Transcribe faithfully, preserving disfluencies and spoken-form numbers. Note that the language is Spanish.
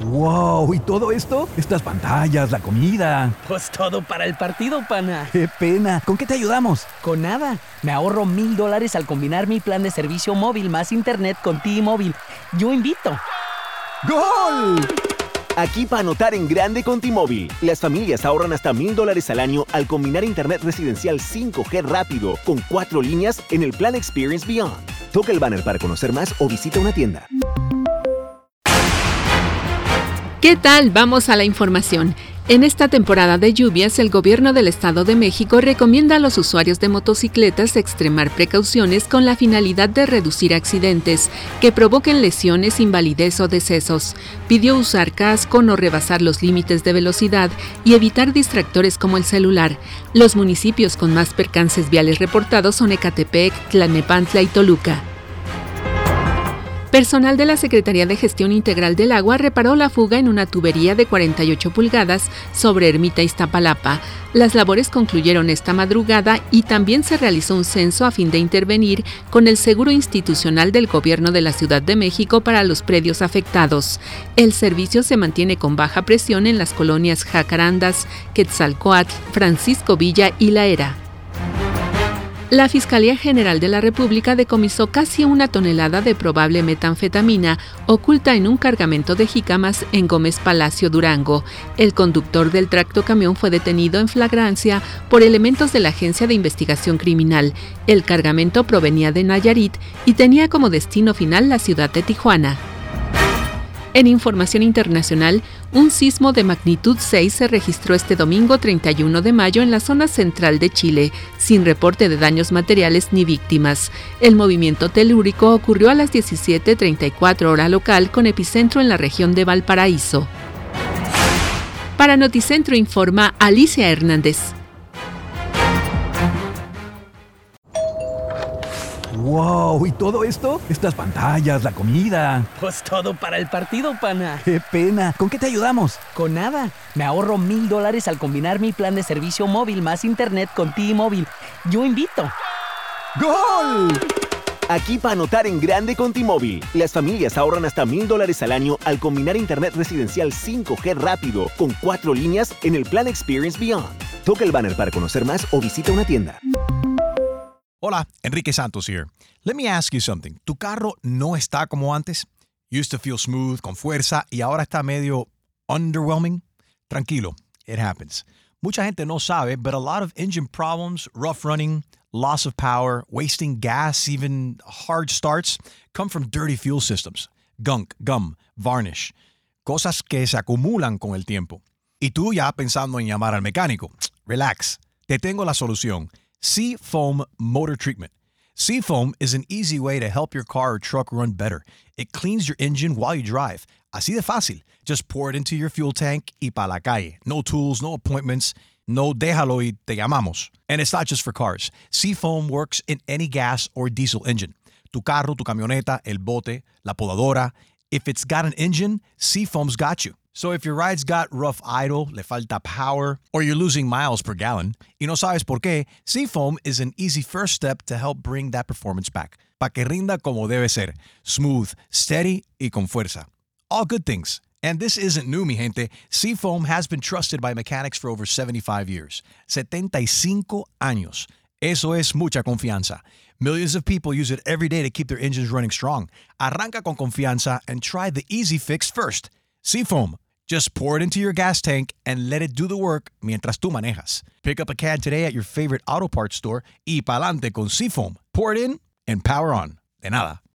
¡Wow! ¿Y todo esto? Estas pantallas, la comida. Pues todo para el partido, pana. ¡Qué pena! ¿Con qué te ayudamos? Con nada. Me ahorro mil dólares al combinar mi plan de servicio móvil más internet con T-Mobile. Yo invito. ¡Gol! Aquí para anotar en grande con T-Mobile. Las familias ahorran hasta mil dólares al año al combinar internet residencial cinco G rápido con cuatro líneas en el plan Experience Beyond. Toca el banner para conocer más o visita una tienda. ¿Qué tal? Vamos a la información. En esta temporada de lluvias, el gobierno del Estado de México recomienda a los usuarios de motocicletas extremar precauciones con la finalidad de reducir accidentes que provoquen lesiones, invalidez o decesos. Pidió usar casco, no rebasar los límites de velocidad y evitar distractores como el celular. Los municipios con más percances viales reportados son Ecatepec, Tlalnepantla y Toluca. Personal de la Secretaría de Gestión Integral del Agua reparó la fuga en una tubería de cuarenta y ocho pulgadas sobre Ermita Iztapalapa. Las labores concluyeron esta madrugada y también se realizó un censo a fin de intervenir con el seguro institucional del Gobierno de la Ciudad de México para los predios afectados. El servicio se mantiene con baja presión en las colonias Jacarandas, Quetzalcóatl, Francisco Villa y La Era. La Fiscalía General de la República decomisó casi una tonelada de probable metanfetamina oculta en un cargamento de jícamas en Gómez Palacio, Durango. El conductor del tractocamión fue detenido en flagrancia por elementos de la Agencia de Investigación Criminal. El cargamento provenía de Nayarit y tenía como destino final la ciudad de Tijuana. En información internacional, un sismo de magnitud seis se registró este domingo treinta y uno de mayo en la zona central de Chile, sin reporte de daños materiales ni víctimas. El movimiento telúrico ocurrió a las diecisiete treinta y cuatro hora local con epicentro en la región de Valparaíso. Para Noticentro informa Alicia Hernández. ¡Wow! ¿Y todo esto? Estas pantallas, la comida. Pues todo para el partido, pana. ¡Qué pena! ¿Con qué te ayudamos? Con nada. Me ahorro mil dólares al combinar mi plan de servicio móvil más internet con T-Mobile. Yo invito. ¡Gol! Aquí para anotar en grande con T-Mobile. Las familias ahorran hasta mil dólares al año al combinar internet residencial cinco G rápido con cuatro líneas en el plan Experience Beyond. Toca el banner para conocer más o visita una tienda. Hola, Enrique Santos here. Let me ask you something. ¿Tu carro no está como antes? Used to feel smooth, con fuerza, y ahora está medio underwhelming? Tranquilo, it happens. Mucha gente no sabe, but a lot of engine problems, rough running, loss of power, wasting gas, even hard starts, come from dirty fuel systems. Gunk, gum, varnish. Cosas que se acumulan con el tiempo. Y tú ya pensando en llamar al mecánico. Relax, te tengo la solución. Seafoam Motor Treatment. Seafoam is an easy way to help your car or truck run better. It cleans your engine while you drive. Así de fácil. Just pour it into your fuel tank y pa' la calle. No tools, no appointments. No déjalo y te llamamos. And it's not just for cars. Seafoam works in any gas or diesel engine. Tu carro, tu camioneta, el bote, la podadora. If it's got an engine, Seafoam's got you. So if your ride's got rough idle, le falta power, or you're losing miles per gallon, y no sabes por qué, Seafoam is an easy first step to help bring that performance back. Pa' que rinda como debe ser. Smooth, steady, y con fuerza. All good things. And this isn't new, mi gente. Seafoam has been trusted by mechanics for over seventy-five years. setenta y cinco años. Eso es mucha confianza. Millions of people use it every day to keep their engines running strong. Arranca con confianza and try the easy fix first. Seafoam. Just pour it into your gas tank and let it do the work mientras tú manejas. Pick up a can today at your favorite auto parts store y pa'lante con Seafoam. Pour it in and power on. De nada.